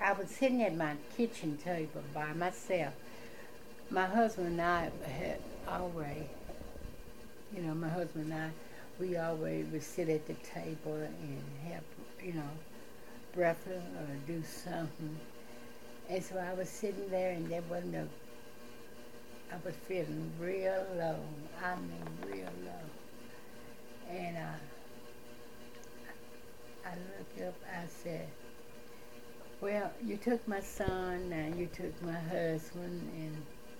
I was sitting at my kitchen table by myself. My husband and I had always, my husband and I, we always would sit at the table and have, breakfast or do something. And so I was sitting there, and there wasn't a, I was feeling real low. I mean, real low. And I looked up, I said, well, you took my son, and you took my husband, and,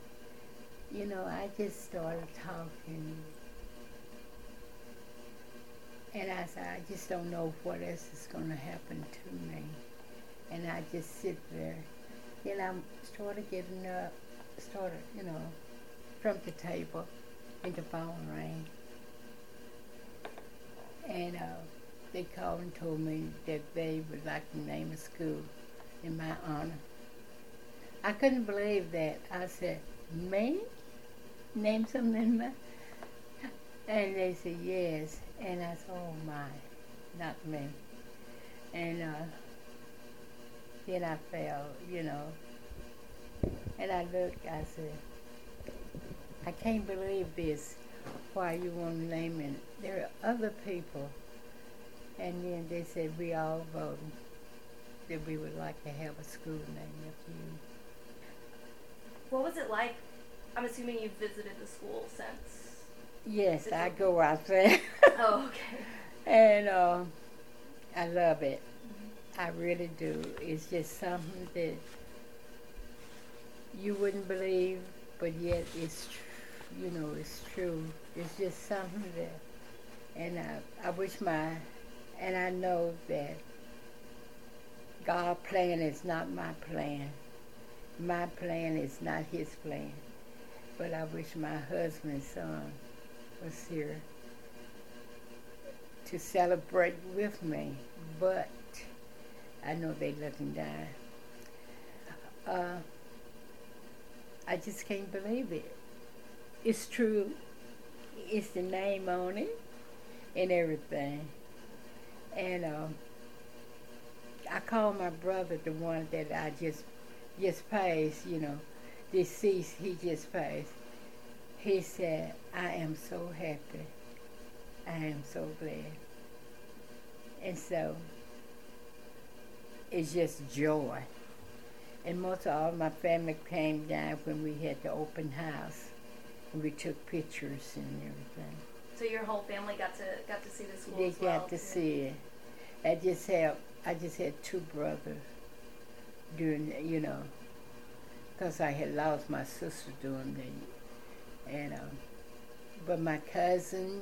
I just started talking. And I said, I just don't know what else is going to happen to me. And I just sit there. Then I started getting up, from the table, and the phone rang. And they called and told me that they would like to name a school in my honor. I couldn't believe that. I said, me? Name something in my... And they said, yes. And I said, oh my, not me. And then I fell, And I looked, I said, I can't believe this. Why you want to name it? There are other people. And then they said, we all voted that we would like to have a school named after you. What was it like? I'm assuming you've visited the school since. Yes, I go out there. Oh, okay. And I love it. I really do. It's just something that you wouldn't believe, but yet it's, it's true. It's just something that, and I wish and I know that God's plan is not my plan. My plan is not his plan. But I wish my husband's son was here to celebrate with me. But I know they let him die. I just can't believe it. It's true. It's the name on it and everything. And I call my brother, the one that I just passed, deceased, he just passed. He said, I am so happy. I am so glad. And so, it's just joy. And most of all my family came down when we had the open house. And we took pictures and everything. So your whole family got to see the school They as well? got to see it. I just had two brothers during, because I had lost my sister during the, and but my cousin,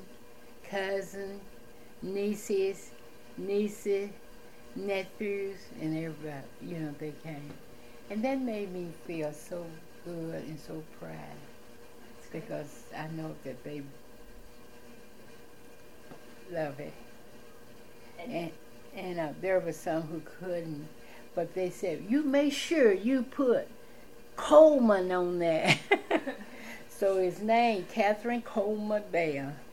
nieces, nephews, and everybody, they came. And that made me feel so good and so proud, because I know that they love it. And there were some who couldn't, but they said, you make sure you put Coleman on there. So his name, Catherine Coleman Bell.